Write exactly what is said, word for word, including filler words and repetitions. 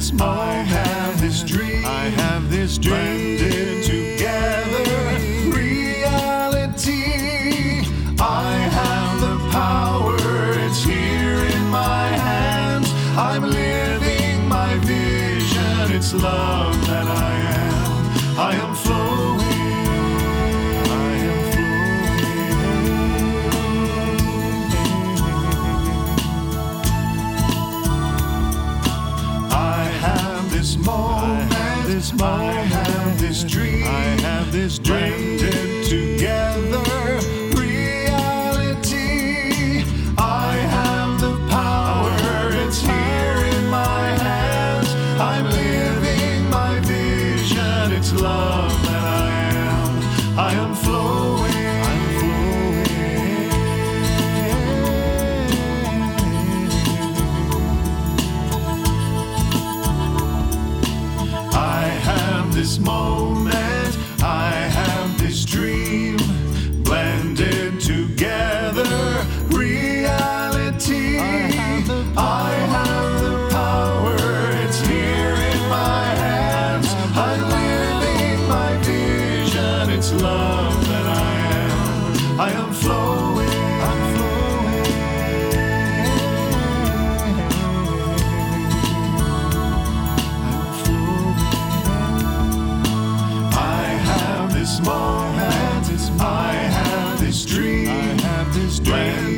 this moment. I have this dream. I have this dream. Blended together, reality. I have the power. It's here in my hands. I'm living my vision. It's love that I am. I am flowing. I am flowing. I have this moment. I have this moment. I have this dream. I have this dream. Blended together. I'm living my vision. It's love that I am. I am flowing. I'm flowing. I have this moment. I have this dream. Blended together. Reality. I have the power. I have the power. It's love that I am. I am flowing. I'm flowing. I'm flowing. I have this moment. I have this dream. I have this dream.